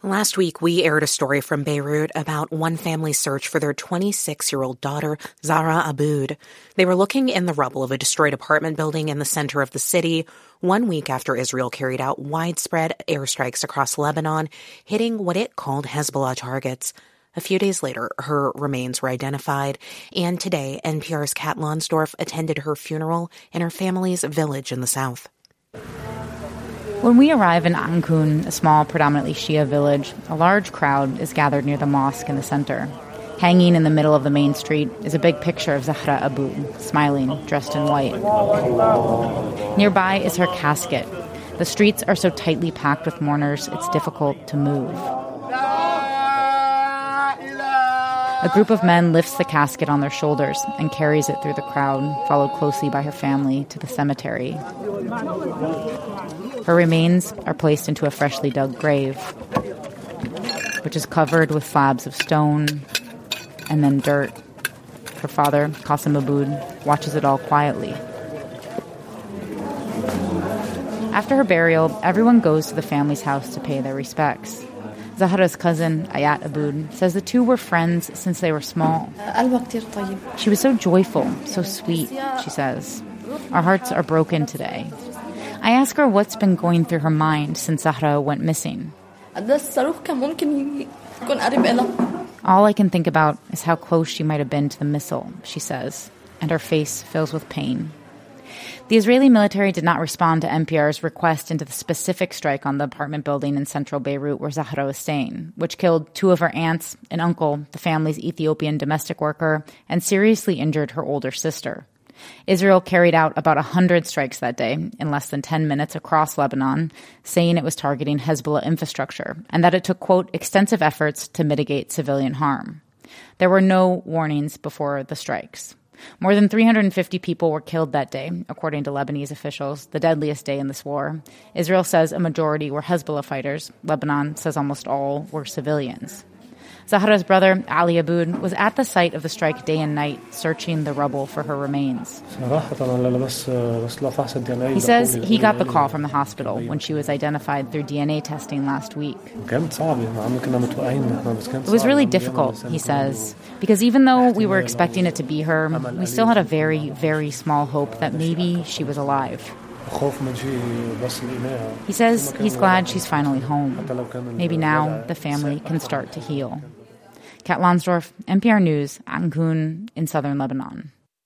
Last week, we aired a story from Beirut about one family's search for their 26-year-old daughter, Zahra Aboud. They were looking in the rubble of a destroyed apartment building in the center of the city 1 week after Israel carried out widespread airstrikes across Lebanon, hitting what it called Hezbollah targets. A few days later, her remains were identified, and today, NPR's Kat Lonsdorf attended her funeral in her family's village in the south. When we arrive in Ankun, a small, predominantly Shia village, a large crowd is gathered near the mosque in the center. Hanging in the middle of the main street is a big picture of Zahra Aboud, smiling, dressed in white. Nearby is her casket. The streets are so tightly packed with mourners, it's difficult to move. A group of men lifts the casket on their shoulders and carries it through the crowd, followed closely by her family to the cemetery. Her remains are placed into a freshly dug grave, which is covered with slabs of stone and then dirt. Her father, Qasim Aboud, watches it all quietly. After her burial, everyone goes to the family's house to pay their respects. Zahra's cousin, Ayat Aboud, says the two were friends since they were small. She was so joyful, so sweet, she says. Our hearts are broken today. I ask her what's been going through her mind since Zahra went missing. All I can think about is how close she might have been to the missile, she says, and her face fills with pain. The Israeli military did not respond to NPR's request into the specific strike on the apartment building in central Beirut where Zahra was staying, which killed two of her aunts, an uncle, the family's Ethiopian domestic worker, and seriously injured her older sister. Israel carried out about 100 strikes that day in less than 10 minutes across Lebanon, saying it was targeting Hezbollah infrastructure and that it took, quote, extensive efforts to mitigate civilian harm. There were no warnings before the strikes. More than 350 people were killed that day, according to Lebanese officials, the deadliest day in this war. Israel says a majority were Hezbollah fighters. Lebanon says almost all were civilians. Zahra's brother, Ali Aboud, was at the site of the strike day and night, searching the rubble for her remains. He says he got the call from the hospital when she was identified through DNA testing last week. It was really difficult, he says, because even though we were expecting it to be her, we still had a very, very small hope that maybe she was alive. He says he's glad she's finally home. Maybe now the family can start to heal. Kat Lonsdorf, NPR News, Ankun in southern Lebanon.